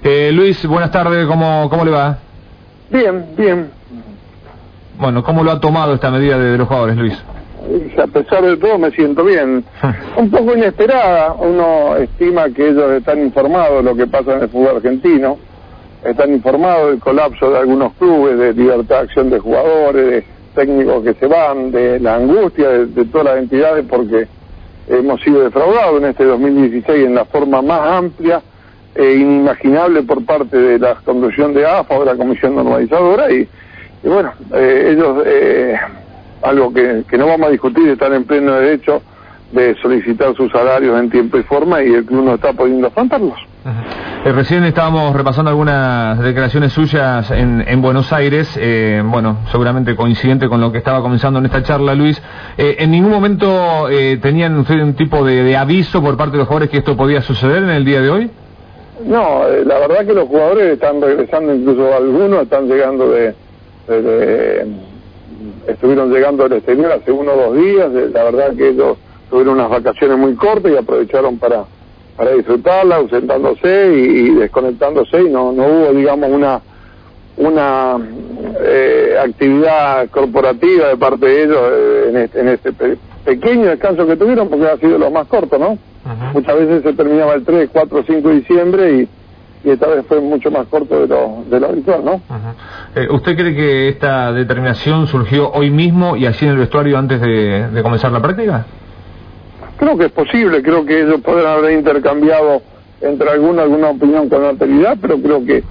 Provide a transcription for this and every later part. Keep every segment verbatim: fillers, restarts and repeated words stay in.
Eh, Luis, buenas tardes, ¿cómo, cómo le va? Bien, bien. Bueno, ¿cómo lo ha tomado esta medida de, de los jugadores, Luis? A pesar de todo me siento bien. Un poco inesperada, uno estima que ellos están informados de lo que pasa en el fútbol argentino, están informados del colapso de algunos clubes, de libertad de acción de jugadores, de técnicos que se van, de la angustia de, de todas las entidades porque hemos sido defraudados en este dos mil dieciséis en la forma más amplia e inimaginable por parte de la conducción de A F A o de la Comisión Normalizadora y, y bueno, eh, ellos, eh, algo que, que no vamos a discutir, están en pleno derecho de solicitar sus salarios en tiempo y forma y el club no está pudiendo afrontarlos. Uh-huh. eh, recién estábamos repasando algunas declaraciones suyas en, en Buenos Aires, eh, bueno, seguramente coincidente con lo que estaba comenzando en esta charla, Luis. Eh, ¿En ningún momento eh, tenían ustedes un tipo de, de aviso por parte de los jugadores que esto podía suceder en el día de hoy? No, eh, la verdad que los jugadores están regresando, incluso algunos están llegando de... de, de estuvieron llegando del exterior hace uno o dos días, eh, la verdad que ellos tuvieron unas vacaciones muy cortas y aprovecharon para... para disfrutarla, ausentándose y, y desconectándose y no no hubo, digamos, una una eh, actividad corporativa de parte de ellos eh, en este, en este pe pequeño descanso que tuvieron, porque ha sido lo más corto, ¿no? Uh-huh. Muchas veces se terminaba el tres, cuatro, cinco de diciembre y, y esta vez fue mucho más corto de lo, de lo habitual, ¿no? Uh-huh. eh, ¿Usted cree que esta determinación surgió hoy mismo y así en el vestuario antes de, de comenzar la práctica? Creo que es posible, creo que ellos podrán haber intercambiado entre alguna alguna opinión con alteridad, pero creo que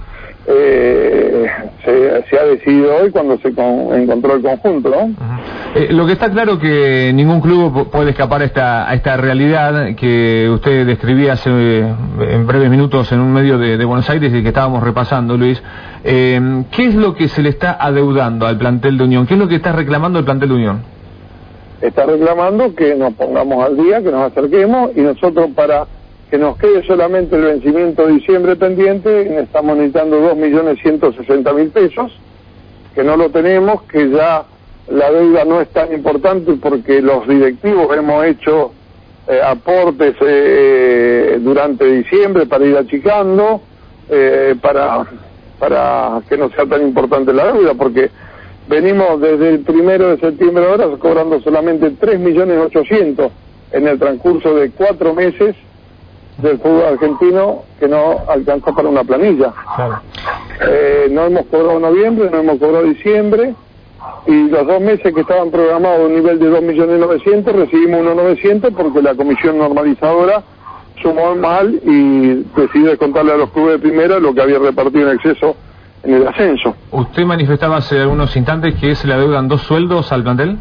eh, se, se ha decidido hoy cuando se con, encontró el conjunto, ¿no? Uh-huh. eh, lo que está claro que ningún club puede escapar a esta, a esta realidad que usted describía hace en breves minutos en un medio de, de Buenos Aires y que estábamos repasando, Luis. Eh, ¿Qué es lo que se le está adeudando al plantel de Unión? ¿Qué es lo que está reclamando el plantel de Unión? Está reclamando que nos pongamos al día, que nos acerquemos y nosotros para que nos quede solamente el vencimiento de diciembre pendiente estamos necesitando dos millones ciento sesenta mil pesos, que no lo tenemos, que ya la deuda no es tan importante porque los directivos hemos hecho eh, aportes eh, durante diciembre para ir achicando, eh, para, para que no sea tan importante la deuda, porque venimos desde el primero de septiembre ahora cobrando solamente tres millones ochocientos en el transcurso de cuatro meses del fútbol argentino que no alcanzó para una planilla. Claro. Eh, no hemos cobrado noviembre, no hemos cobrado diciembre y los dos meses que estaban programados a un nivel de dos millones novecientos recibimos uno novecientos porque la comisión normalizadora sumó mal y decidió descontarle a los clubes de primera lo que había repartido en exceso en el ascenso. ¿Usted manifestaba hace algunos instantes que se le adeudan dos sueldos al plantel?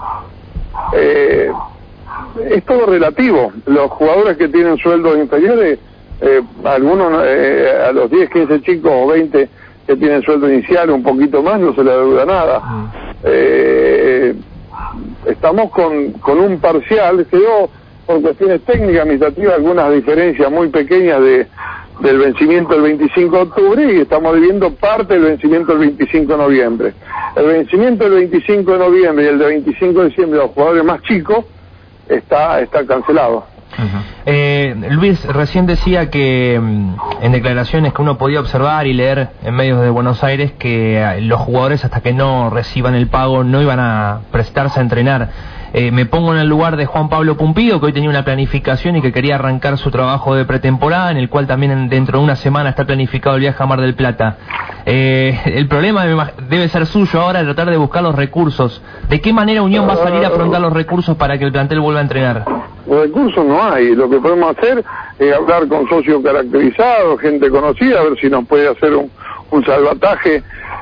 Eh, es todo relativo. Los jugadores que tienen sueldos inferiores, eh, algunos eh, a los diez, quince chicos o veinte que tienen sueldo inicial un poquito más no se le adeuda nada. Mm. Eh, estamos con, con un parcial, quedó por cuestiones técnicas, administrativas, algunas diferencias muy pequeñas de del vencimiento del veinticinco de octubre y estamos debiendo parte del vencimiento del veinticinco de noviembre. El vencimiento del veinticinco de noviembre y el de veinticinco de diciembre de los jugadores más chicos está está cancelado. Uh-huh. eh, Luis, recién decía que en declaraciones que uno podía observar y leer en medios de Buenos Aires que los jugadores hasta que no reciban el pago no iban a prestarse a entrenar. Eh, me pongo en el lugar de Juan Pablo Pumpido, que hoy tenía una planificación y que quería arrancar su trabajo de pretemporada, en el cual también en, dentro de una semana está planificado el viaje a Mar del Plata. Eh, el problema debe, debe ser suyo ahora, de tratar de buscar los recursos. ¿De qué manera Unión va a salir a afrontar los recursos para que el plantel vuelva a entrenar? Recursos no hay, lo que podemos hacer es hablar con socios caracterizados, gente conocida, a ver si nos puede hacer un, un salvataje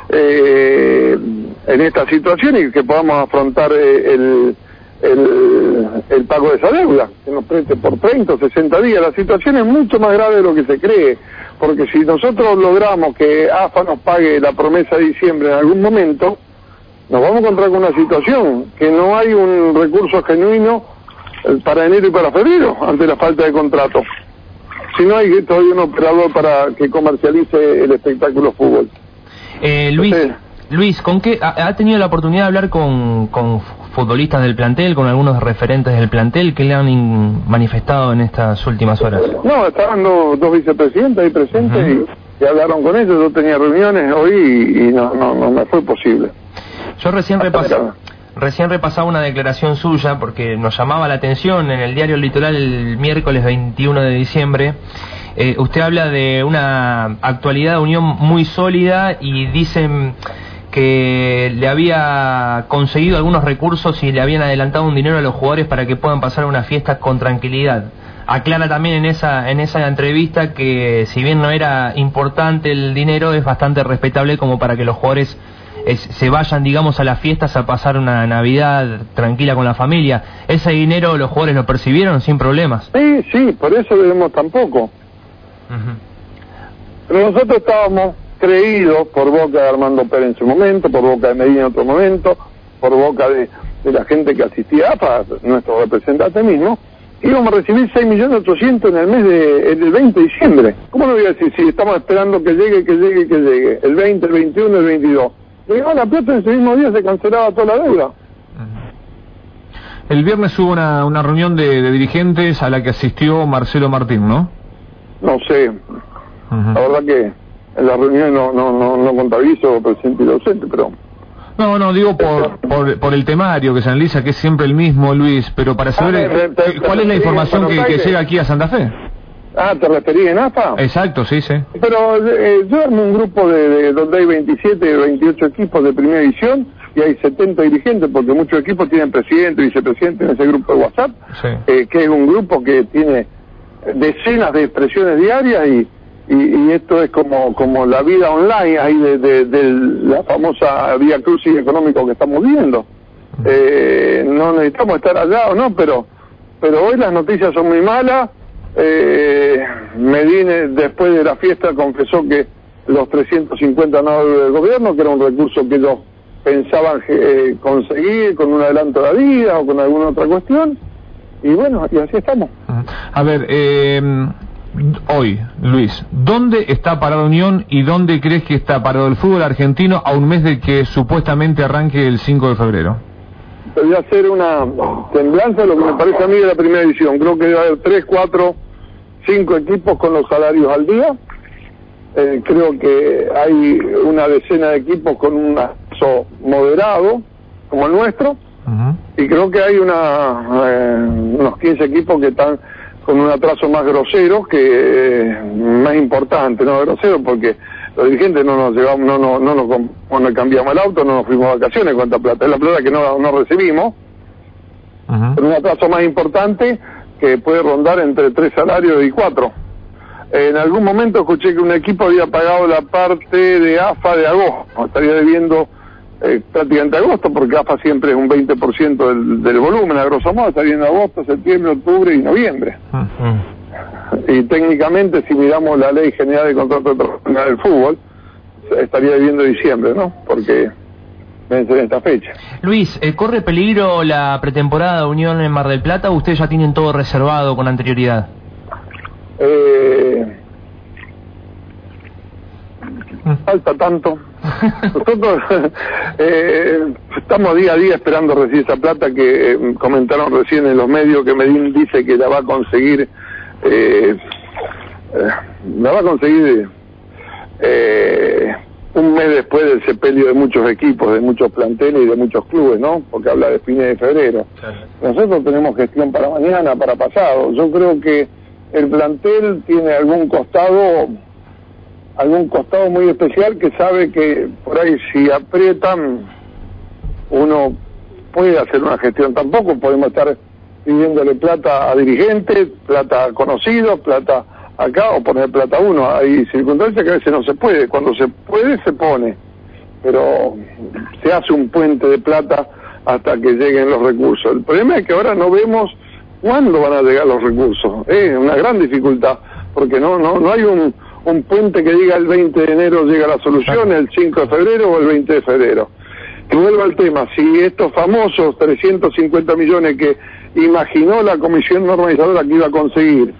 eh, en esta situación y que podamos afrontar eh, el... El, el pago de esa deuda, que nos preste por treinta o sesenta días. La situación es mucho más grave de lo que se cree, porque si nosotros logramos que A F A nos pague la promesa de diciembre en algún momento, nos vamos a encontrar con una situación que no hay un recurso genuino para enero y para febrero, ante la falta de contrato. Si no hay todavía un operador para que comercialice el espectáculo fútbol. Eh, Luis, Entonces, Luis, ¿con qué ha, ha tenido la oportunidad de hablar con, con futbolistas del plantel, con algunos referentes del plantel que le han in, manifestado en estas últimas horas? No, estaban dos, dos vicepresidentes ahí presentes uh-huh. y, que hablaron con ellos. Yo tenía reuniones hoy y, y no, no, no me fue posible. Yo recién repasaba, recién repasaba una declaración suya porque nos llamaba la atención en el diario El Litoral el miércoles veintiuno de diciembre. Eh, usted habla de una actualidad de unión muy sólida y dicen que le había conseguido algunos recursos y le habían adelantado un dinero a los jugadores para que puedan pasar una fiesta con tranquilidad. Aclara también en esa en esa entrevista que si bien no era importante el dinero, es bastante respetable como para que los jugadores es, se vayan, digamos, a las fiestas a pasar una Navidad tranquila con la familia. ¿Ese dinero los jugadores lo percibieron sin problemas? Sí, sí, por eso debemos tampoco. Uh-huh. Pero nosotros estábamos creídos por boca de Armando Pérez en su momento, por boca de Medina en otro momento, por boca de, de la gente que asistía a A F A, nuestro representante mismo, íbamos a recibir seis millones ochocientos mil en el mes de, el veinte de diciembre. ¿Cómo no voy a decir si estamos esperando que llegue, que llegue, que llegue? El veinte, el veintiuno, el veintidós. Llegaba la plata, ese mismo día se cancelaba toda la deuda. El viernes hubo una, una reunión de, de dirigentes a la que asistió Marcelo Martín, ¿no? No sé. Uh-huh. La verdad que en la reunión no, no, no, no contabilizo presidente y docente, pero... No, no, digo por, por por el temario que se analiza, que es siempre el mismo, Luis, pero para saber ah, te, te, cuál te es la información que, que llega aquí a Santa Fe. Ah, ¿te referís en A F A? Exacto, sí, sí. Pero eh, yo armé un grupo de, de donde hay veintisiete, veintiocho equipos de primera división y hay setenta dirigentes, porque muchos equipos tienen presidente y vicepresidente en ese grupo de WhatsApp, sí. eh, que es un grupo que tiene decenas de expresiones diarias y Y, y esto es como como la vida online ahí de, de, de la famosa vía crucis económico que estamos viendo. Eh, no necesitamos estar allá o no, pero pero hoy las noticias son muy malas. Eh, Medina, después de la fiesta, confesó que los trescientos cincuenta no del gobierno, que era un recurso que ellos pensaban eh, conseguir con un adelanto de la vida o con alguna otra cuestión. Y bueno, y así estamos. A ver, eh... hoy, Luis, ¿dónde está parado Unión y dónde crees que está parado el fútbol argentino a un mes de que supuestamente arranque el cinco de febrero? Voy a hacer una semblanza de lo que me parece a mí de la primera edición. Creo que debe haber tres, cuatro, cinco equipos con los salarios al día. Eh, creo que hay una decena de equipos con un atraso moderado, como el nuestro. Uh-huh. Y creo que hay una eh, unos quince equipos que están con un atraso más grosero, que eh, más importante, no grosero, porque los dirigentes no nos llevamos, no, no, no nos cuando cambiamos el auto, no nos fuimos de vacaciones, cuánta plata, es la plata que no, no recibimos, uh-huh. Pero un atraso más importante que puede rondar entre tres salarios y cuatro. En algún momento escuché que un equipo había pagado la parte de A F A de agosto, estaría debiendo eh, prácticamente agosto, porque A F A siempre es un veinte por ciento del, del volumen, a grosso modo, estaría en agosto, septiembre, octubre y noviembre. Uh-huh. Y técnicamente, si miramos la Ley General de Contrato Profesional del Fútbol, estaría debiendo diciembre, ¿no? Porque vence en esta fecha. Luis, eh, ¿corre peligro la pretemporada de Unión en Mar del Plata o ustedes ya tienen todo reservado con anterioridad? Eh... falta tanto. Nosotros eh, estamos día a día esperando recibir esa plata que eh, comentaron recién en los medios, que Medina dice que la va a conseguir eh, eh, la va a conseguir eh, un mes después del sepelio de muchos equipos, de muchos planteles y de muchos clubes, ¿no? Porque habla de fines de febrero. Nosotros tenemos gestión para mañana, para pasado. Yo creo que el plantel tiene algún costado algún costado muy especial que sabe que por ahí si aprietan uno puede hacer una gestión. Tampoco podemos estar pidiéndole plata a dirigentes, plata a conocidos, plata acá o poner plata a uno. Hay circunstancias que a veces no se puede, cuando se puede se pone, pero se hace un puente de plata hasta que lleguen los recursos. El problema es que ahora no vemos cuándo van a llegar los recursos. Es una gran dificultad, porque no no no hay un un puente que diga el veinte de enero llega la solución, el cinco de febrero o el veinte de febrero. Y vuelvo al tema, si estos famosos trescientos cincuenta millones que imaginó la comisión normalizadora que iba a conseguir,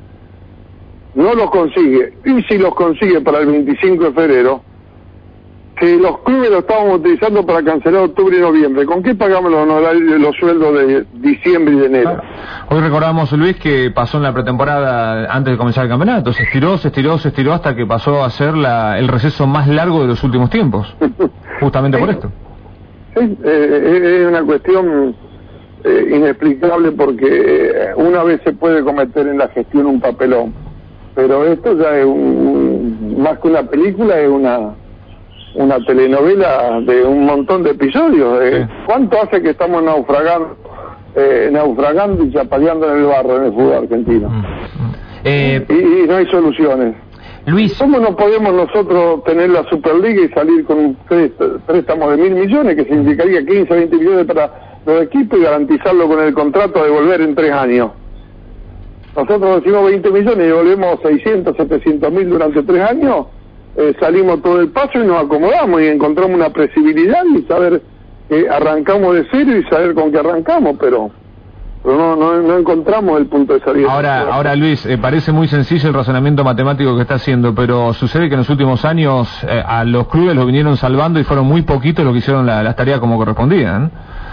no los consigue, y si los consigue para el veinticinco de febrero, que los clubes lo estábamos utilizando para cancelar octubre y noviembre. ¿Con qué pagamos los honorarios, los sueldos de diciembre y de enero? Hoy recordamos, Luis, que pasó en la pretemporada antes de comenzar el campeonato. Se estiró, se estiró, se estiró hasta que pasó a ser la, el receso más largo de los últimos tiempos. Justamente sí. por esto. Sí, eh, es una cuestión eh, inexplicable porque eh, una vez se puede cometer en la gestión un papelón, pero esto ya es un, más que una película, es una una telenovela de un montón de episodios. Eh. Sí. ¿Cuánto hace que estamos naufragando, eh, naufragando y chapaleando en el barro en el fútbol argentino? Mm. Eh, y, y no hay soluciones. Luis, ¿cómo no podemos nosotros tener la Superliga y salir con un préstamo de mil millones, que significaría quince, veinte millones para los equipos, y garantizarlo con el contrato de volver en tres años? Nosotros decimos veinte millones y devolvemos seiscientos, setecientos mil durante tres años, eh, salimos todo el paso y nos acomodamos y encontramos una previsibilidad y saber que arrancamos de cero y saber con qué arrancamos, pero... pero no, no, no encontramos el punto de salida. Ahora, ahora Luis, eh, parece muy sencillo el razonamiento matemático que está haciendo, pero sucede que en los últimos años eh, a los clubes los vinieron salvando y fueron muy poquitos los que hicieron la, las tareas como correspondían.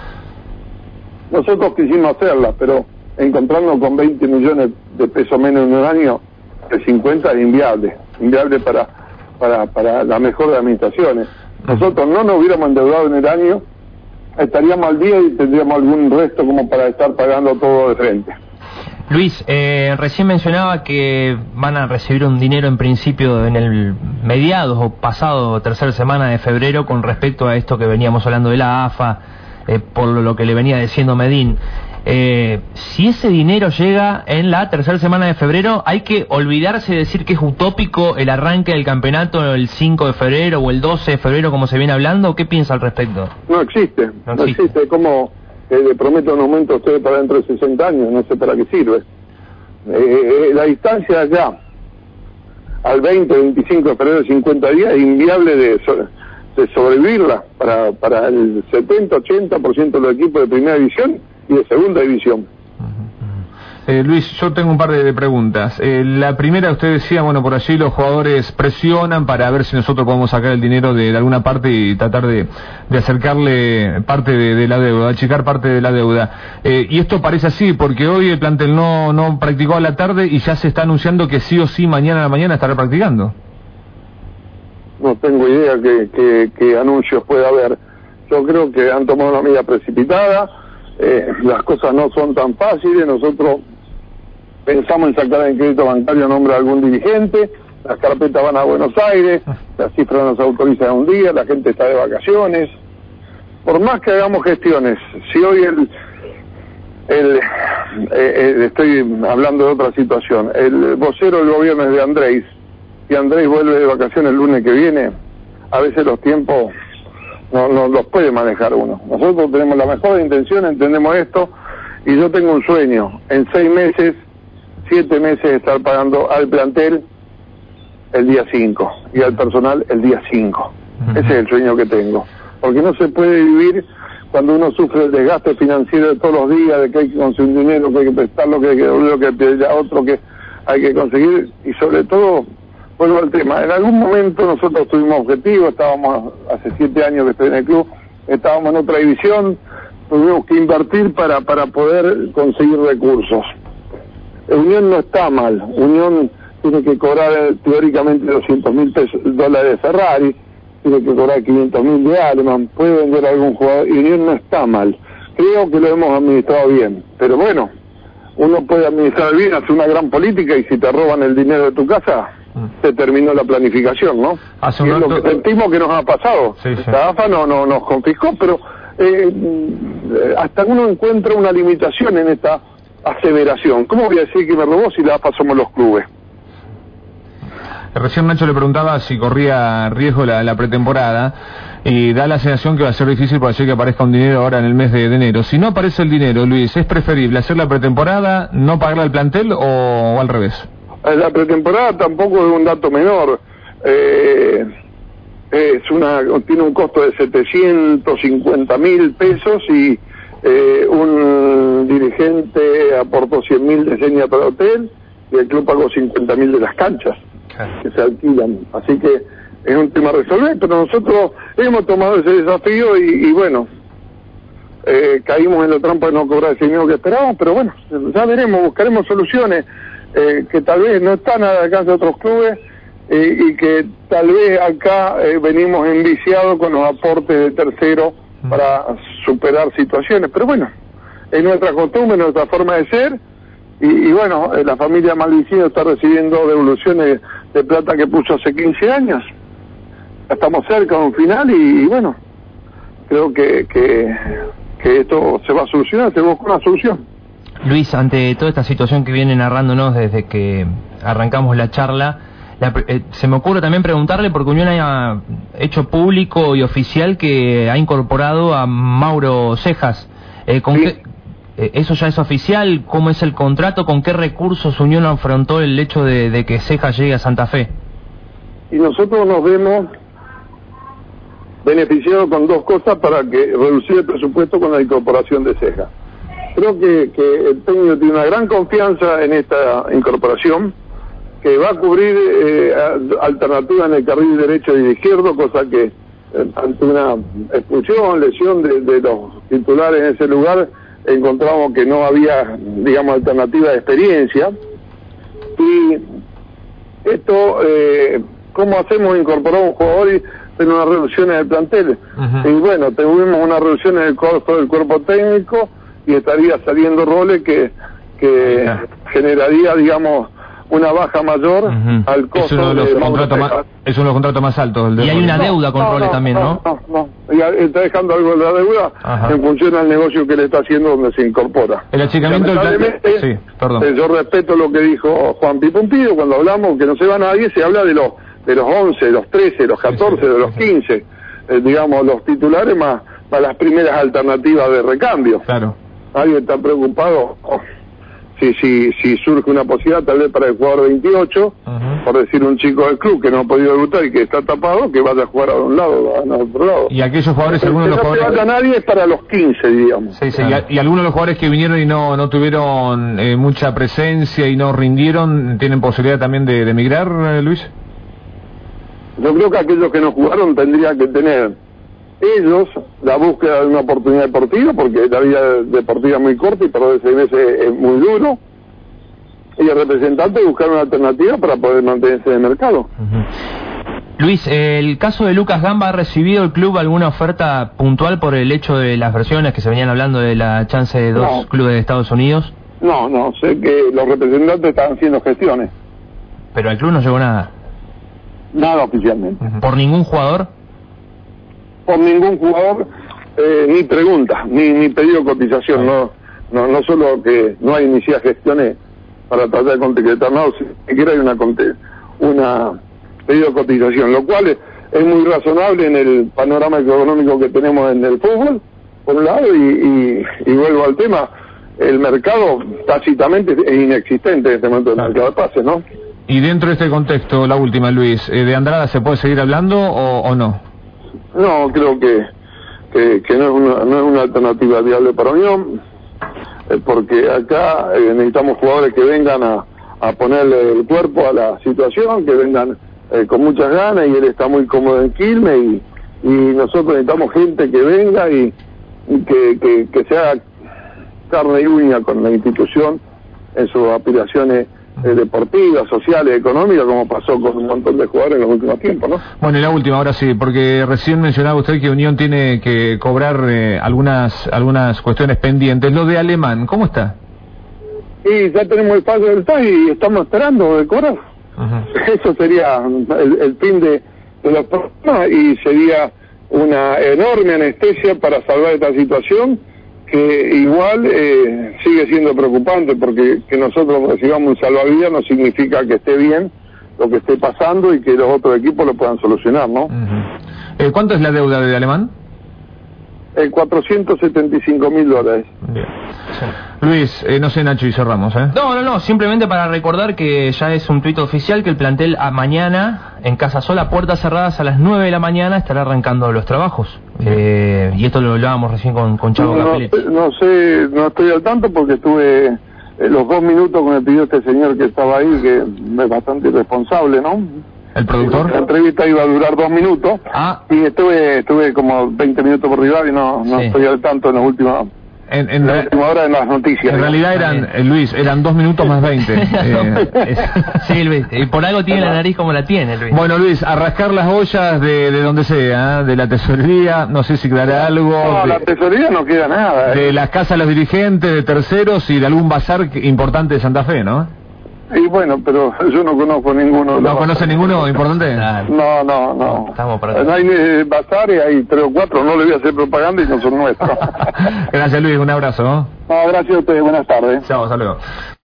Nosotros quisimos hacerlas, pero encontrarnos con veinte millones de pesos menos en un año, de cincuenta, es inviable, inviable para, para, para la mejor de las administraciones. Nosotros no nos hubiéramos endeudado en el año, estaríamos al día y tendríamos algún resto como para estar pagando todo de frente. Luis, eh, recién mencionaba que van a recibir un dinero en principio en el mediados o pasado tercera semana de febrero con respecto a esto que veníamos hablando de la A F A, eh, por lo que le venía diciendo Medín. Eh, si ese dinero llega en la tercera semana de febrero, ¿hay que olvidarse de decir que es utópico el arranque del campeonato el cinco de febrero o el doce de febrero como se viene hablando? ¿Qué piensa al respecto? No existe, no, no existe. existe. Como eh, le prometo un aumento a ustedes para dentro de sesenta años, no sé para qué sirve. Eh, eh, la distancia allá al veinte, veinticinco de febrero, cincuenta días, es inviable de, so de sobrevivirla para, para el setenta, ochenta por ciento de los equipos de primera división y de segunda división. Eh, Luis, yo tengo un par de, de preguntas. Eh, la primera, usted decía, bueno, por allí los jugadores presionan para ver si nosotros podemos sacar el dinero de, de alguna parte y tratar de, de acercarle parte de, de la deuda, achicar parte de la deuda. Eh, y esto parece así, porque hoy el plantel no, no practicó a la tarde y ya se está anunciando que sí o sí mañana a la mañana estará practicando. No tengo idea qué que, que anuncios puede haber. Yo creo que han tomado una medida precipitada. Eh, las cosas no son tan fáciles. Nosotros pensamos en sacar el crédito bancario a nombre de algún dirigente, las carpetas van a Buenos Aires, las cifras nos autorizan un día, la gente está de vacaciones. Por más que hagamos gestiones, si hoy el, el eh, eh, estoy hablando de otra situación, el vocero del gobierno es de Andrés, y Andrés vuelve de vacaciones el lunes que viene, a veces los tiempos no, no los puede manejar uno. Nosotros tenemos la mejor intención, entendemos esto, y yo tengo un sueño, en seis meses, siete meses, estar pagando al plantel el día cinco y al personal el día cinco. Uh-huh. Ese es el sueño que tengo, porque no se puede vivir cuando uno sufre el desgaste financiero de todos los días, de que hay que conseguir dinero, que hay que prestarlo, que hay que devolverlo, que hay que pedir a otro, que hay que conseguir, y sobre todo, vuelvo al tema, en algún momento nosotros tuvimos objetivos, estábamos, hace siete años que estoy en el club, estábamos en otra división, tuvimos que invertir para, para poder conseguir recursos. Unión no está mal, Unión tiene que cobrar teóricamente doscientos mil dólares de Ferrari, tiene que cobrar quinientos mil de Aleman, puede vender a algún jugador, y Unión no está mal. Creo que lo hemos administrado bien, pero bueno, uno puede administrar bien, hacer una gran política, y si te roban el dinero de tu casa, se terminó la planificación, ¿no? Hace y un es rato... lo que sentimos que nos ha pasado. Sí, sí. La A F A no, no nos confiscó, pero eh, hasta uno encuentra una limitación en esta aseveración. ¿Cómo voy a decir que me robó si la A F A somos los clubes? Recién Nacho le preguntaba si corría riesgo la, la pretemporada, y da la sensación que va a ser difícil por hacer que aparezca un dinero ahora en el mes de, de enero. Si no aparece el dinero, Luis, ¿es preferible hacer la pretemporada, no pagarle al plantel o, o al revés? La pretemporada tampoco es un dato menor. Eh, es una tiene un costo de setecientos cincuenta mil pesos y eh, un dirigente aportó cien mil de seña para hotel y el club pagó cincuenta mil de las canchas que se alquilan. Así que es un tema a resolver, pero nosotros hemos tomado ese desafío y, y bueno, eh, caímos en la trampa de no cobrar ese dinero que esperábamos, pero bueno, ya veremos, buscaremos soluciones eh, que tal vez no están al alcance de otros clubes eh, y que tal vez acá eh, venimos enviciados con los aportes de terceros para superar situaciones, pero bueno, es nuestra costumbre, nuestra forma de ser, y, y bueno, eh, la familia Maldicino está recibiendo devoluciones de plata que puso hace quince años, ya estamos cerca de un final y, y bueno, creo que, que, que esto se va a solucionar, se busca una solución. Luis, ante toda esta situación que viene narrándonos desde que arrancamos la charla, La, eh, se me ocurre también preguntarle, porque Unión ha hecho público y oficial que ha incorporado a Mauro Cejas. Eh, ¿con sí. qué, eh, ¿Eso ya es oficial? ¿Cómo es el contrato? ¿Con qué recursos Unión afrontó el hecho de, de que Cejas llegue a Santa Fe? Y nosotros nos vemos beneficiados con dos cosas para que reducir el presupuesto con la incorporación de Cejas. Creo que, que el técnico tiene una gran confianza en esta incorporación, que va a cubrir eh, alternativa en el carril derecho y izquierdo, cosa que eh, ante una expulsión, lesión de, de los titulares en ese lugar, encontramos que no había, digamos, alternativa de experiencia. Y esto, eh, ¿cómo hacemos incorporar un jugador y tener una reducción en el plantel? Uh-huh. Y bueno, tuvimos una reducción en el costo del cuerpo técnico y estaría saliendo roles que, que uh-huh. generaría, digamos, una baja mayor uh-huh. al costo. Es uno de los contratos más, es uno de los contratos más altos. El de y hay una deuda con no, Role no, también, ¿no? No, no, no. Y está dejando algo de la deuda Ajá. en función al negocio que le está haciendo donde se incorpora. El achicamiento del sí, perdón. Eh, yo respeto lo que dijo Juan Pipumpido cuando hablamos, que no se va nadie, se habla de los de los once, de los trece, de los catorce, de los quince, eh, digamos, los titulares más, más las primeras alternativas de recambio. Claro. Alguien está preocupado... Oh. Si, si, si surge una posibilidad tal vez para el jugador veintiocho, uh-huh. por decir un chico del club que no ha podido debutar y que está tapado, que vaya a jugar a un lado, a otro lado. Y aquellos jugadores, algunos de los no jugadores... No se vaya nadie es para los quince, digamos. Sí, sí, claro. y, y algunos de los jugadores que vinieron y no no tuvieron eh, mucha presencia y no rindieron, ¿tienen posibilidad también de, de emigrar, eh, Luis? Yo creo que aquellos que no jugaron tendrían que tener ellos la búsqueda de una oportunidad deportiva, porque la vida deportiva es muy corta y perder seis veces es muy duro, y el representante buscar una alternativa para poder mantenerse en el mercado. Uh-huh. Luis, el caso de Lucas Gamba, ¿ha recibido el club alguna oferta puntual por el hecho de las versiones que se venían hablando de la chance de dos no. clubes de Estados Unidos? No, no, sé que los representantes estaban haciendo gestiones. ¿Pero al club no llegó nada? Nada oficialmente. Uh-huh. ¿Por ningún jugador? Por ningún jugador, eh, ni pregunta, ni, ni pedido cotización, no, no no solo que no hay iniciadas gestiones para tratar de concretar, no, si siquiera hay una una pedido de cotización, lo cual es, es muy razonable en el panorama económico que tenemos en el fútbol, por un lado, y, y, y vuelvo al tema, el mercado tácitamente es inexistente en este momento, el mercado de pases, ¿no? Y dentro de este contexto, la última, Luis, ¿de Andrada se puede seguir hablando o, o no? No, creo que, que, que no, es una, no es una alternativa viable para Unión, eh, porque acá eh, necesitamos jugadores que vengan a, a ponerle el cuerpo a la situación, que vengan eh, con muchas ganas, y él está muy cómodo en Quilmes, y, y nosotros necesitamos gente que venga y, y que, que, que se haga carne y uña con la institución en sus aspiraciones Eh, deportivas, sociales, económicas, como pasó con un montón de jugadores en los últimos tiempos, ¿no? Bueno, y la última, ahora sí, porque recién mencionaba usted que Unión tiene que cobrar eh, algunas algunas cuestiones pendientes. Lo de Alemán, ¿cómo está? Y ya tenemos el pago del T A y estamos esperando de cobrar. Uh-huh. Eso sería el, el fin de, de los problemas y sería una enorme anestesia para salvar esta situación, que igual eh, sigue siendo preocupante, porque que nosotros recibamos un salvavidas no significa que esté bien lo que esté pasando y que los otros equipos lo puedan solucionar, ¿no? Uh-huh. eh, ¿Cuánto es la deuda de Alemán? Eh, cuatrocientos setenta y cinco mil dólares. Bien. Sí. Luis, eh, no sé, Nacho, y cerramos, ¿eh? No, no, no, simplemente para recordar que ya es un tuit oficial que el plantel a mañana, en Casa Sola, puertas cerradas a las nueve de la mañana, estará arrancando los trabajos. Eh, y esto lo hablábamos recién con, con Chavo no, Capelletti. No, no sé, no estoy al tanto porque estuve eh, los dos minutos que me pidió este señor que estaba ahí, que es bastante irresponsable, ¿no? ¿El productor? La entrevista iba a durar dos minutos. Ah. Y estuve estuve como veinte minutos por arriba y no, no sí. estoy al tanto en los últimos... En, en, la última hora en las noticias. En realidad eran, eh, Luis, eran dos minutos más veinte. eh. Sí, Luis, y por algo tiene la nariz como la tiene, Luis. Bueno, Luis, a rascar las ollas de, de donde sea, ¿eh? De la tesorería, no sé si quedará algo. No, de, la tesorería no queda nada. De eh. las casas de los dirigentes, de terceros y de algún bazar importante de Santa Fe, ¿no? Y bueno, pero yo no conozco ninguno. ¿No conoce ninguno importante? No, no, no. Estamos para no hay eh, bazares, hay tres o cuatro, no le voy a hacer propaganda y no son nuestros. Gracias, Luis, un abrazo. No, gracias a ustedes, buenas tardes. Chao, hasta luego.